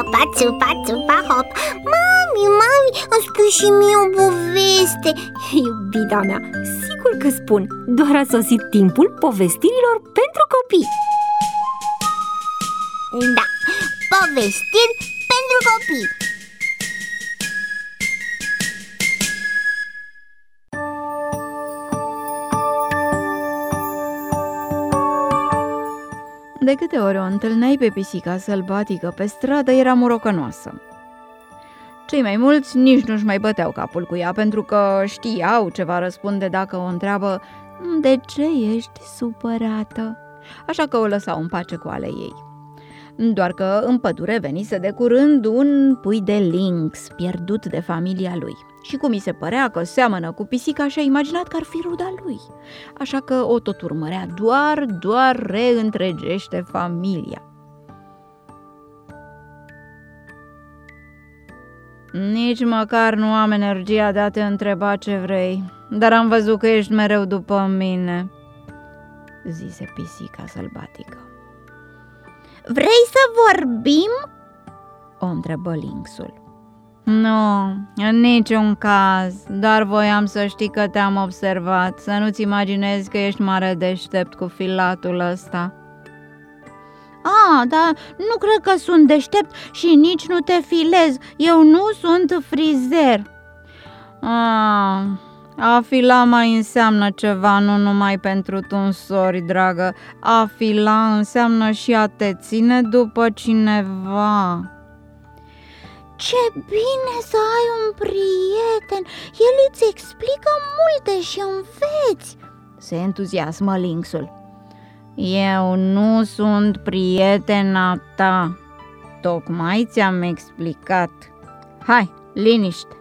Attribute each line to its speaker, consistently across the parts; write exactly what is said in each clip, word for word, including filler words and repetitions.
Speaker 1: țupa, țupa, țupa, hop. Mami, mami, îmi spui și mie o poveste.
Speaker 2: Iubita mea, sigur că spun. Doar a sosit timpul povestirilor pentru copii.
Speaker 1: Da, povestiri pentru copii.
Speaker 3: De câte ori o întâlneai pe pisica sălbatică pe stradă, era morocănoasă. Cei mai mulți nici nu-și mai băteau capul cu ea, pentru că știau ce va răspunde dacă o întreabă: de ce ești supărată? Așa că o lăsau în pace cu ale ei. Doar că în pădure venise de curând un pui de lynx pierdut de familia lui. Și cum i se părea că seamănă cu pisica, și-a imaginat că ar fi ruda lui. Așa că o tot urmărea, doar, doar reîntregește familia. Nici măcar nu am energia de a te întreba ce vrei, dar am văzut că ești mereu după mine, zise pisica sălbatică.
Speaker 1: Vrei să vorbim?
Speaker 3: O întrebă lynxul. Nu, în niciun caz, doar voiam să știi că te-am observat, să nu-ți imaginezi că ești mare deștept cu filatul ăsta.
Speaker 1: Ah, dar nu cred că sunt deștept și nici nu te filez, eu nu sunt frizer.
Speaker 3: Ah, a fila mai înseamnă ceva, nu numai pentru tunsori, dragă. A fila înseamnă și a te ține după cineva.
Speaker 1: Ce bine să ai un prieten, el îți explică multe și înveți,
Speaker 3: se entuziasmă lynxul. Eu nu sunt prietena ta, tocmai ți-am explicat. Hai, liniște.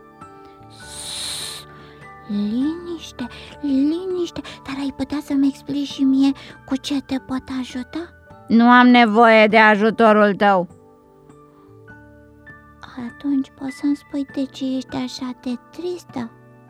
Speaker 1: Liniște, liniște, dar ai putea să-mi explici și mie cu ce te pot ajuta?
Speaker 3: Nu am nevoie de ajutorul tău.
Speaker 1: Atunci poți să-mi spui de ce ești așa de tristă?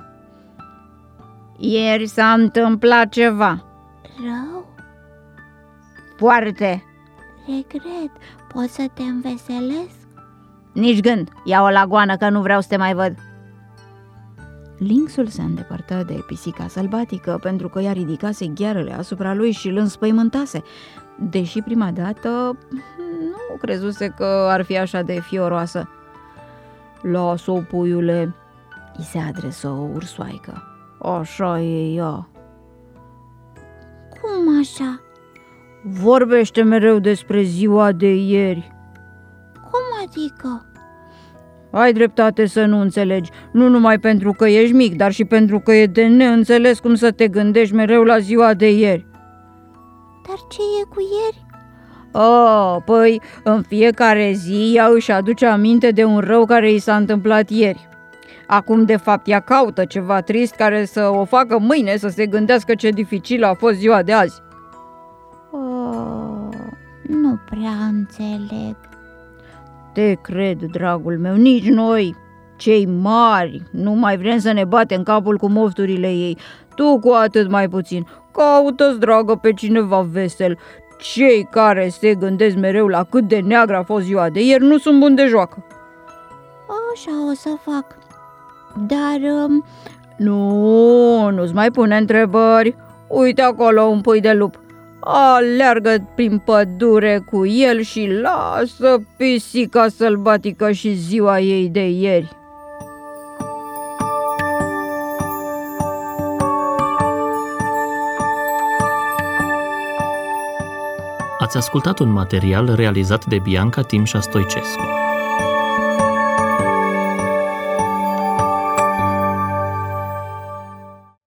Speaker 3: Ieri s-a întâmplat ceva.
Speaker 1: Rău?
Speaker 3: Foarte.
Speaker 1: Regret, pot să te înveselesc?
Speaker 3: Nici gând, ia-o la goană că nu vreau să te mai văd. Lynxul se îndepărtă de pisica sălbatică pentru că ea ridicase ghearele asupra lui și îl înspăimântase, deși prima dată nu crezuse că ar fi așa de fioroasă. Lasă-o, puiule, i se adresă o ursoaică. Așa e ea.
Speaker 1: Cum așa?
Speaker 3: Vorbește mereu despre ziua de ieri.
Speaker 1: Cum adică?
Speaker 3: Ai dreptate să nu înțelegi, nu numai pentru că ești mic, dar și pentru că e de neînțeles cum să te gândești mereu la ziua de ieri.
Speaker 1: Dar ce e cu ieri?
Speaker 3: Oh, păi, în fiecare zi ea își aduce aminte de un rău care i s-a întâmplat ieri. Acum, de fapt, ea caută ceva trist care să o facă mâine să se gândească ce dificilă a fost ziua de azi.
Speaker 1: Oh, nu prea înțeleg.
Speaker 3: Te cred, dragul meu, nici noi, cei mari, nu mai vrem să ne batem capul cu mofturile ei. Tu cu atât mai puțin. Caută-ți, dragă, pe cineva vesel. Cei care se gândesc mereu la cât de neagră a fost ziua de ieri nu sunt buni de joacă.
Speaker 1: Așa o să fac. Dar... Um...
Speaker 3: Nu, nu-ți mai pune întrebări. Uite acolo un pui de lup. Aleargă prin pădure cu el și lasă pisica sălbatică și ziua ei de ieri.
Speaker 4: Ați ascultat un material realizat de Bianca Timșa Stoicescu.